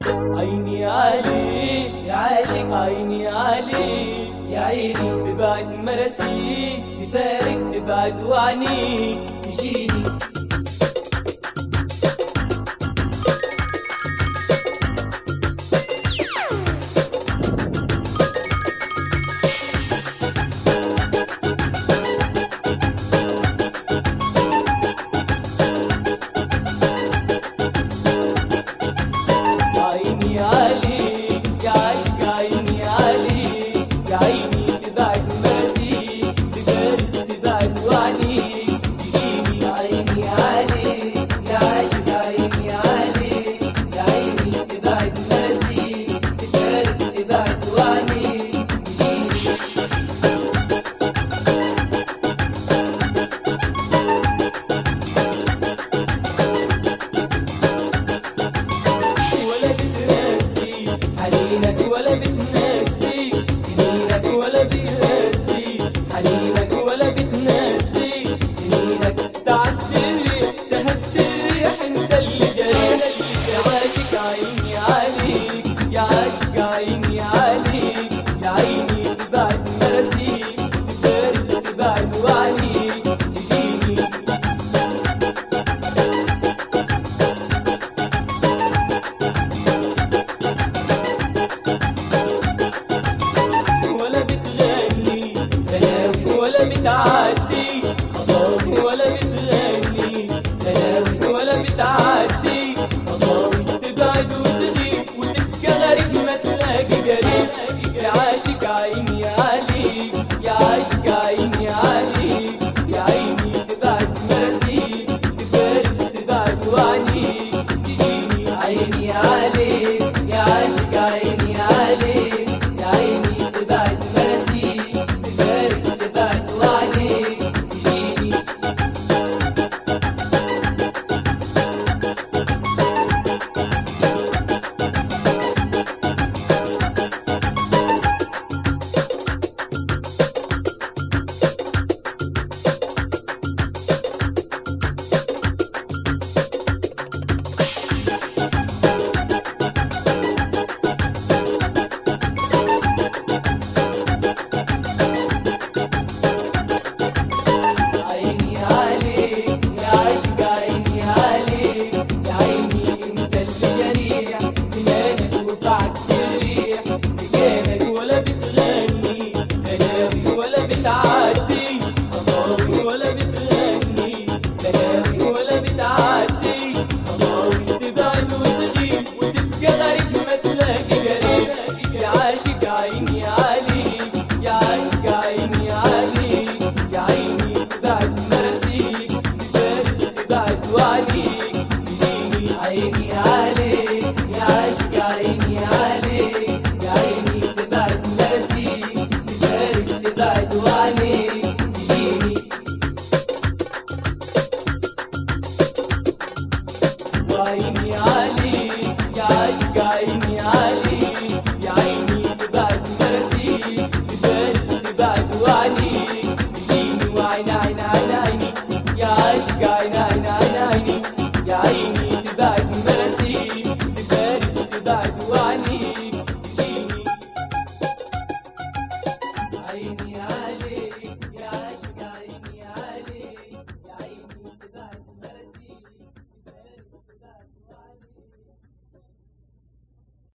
عيني علي يا عاشق، عيني علي يا عيني تبعد مرسي تفارق تبعد وعني تجيني. عيني علي يا عاشق عيني علي يا عيني تبعد مرسي تبعد وعني تجيني. عيني علي يا عاشق، عيني علي يا عيني تبعد مرسي تفارق تبعد وعني تجيني. ولا بترسي حنينك ولا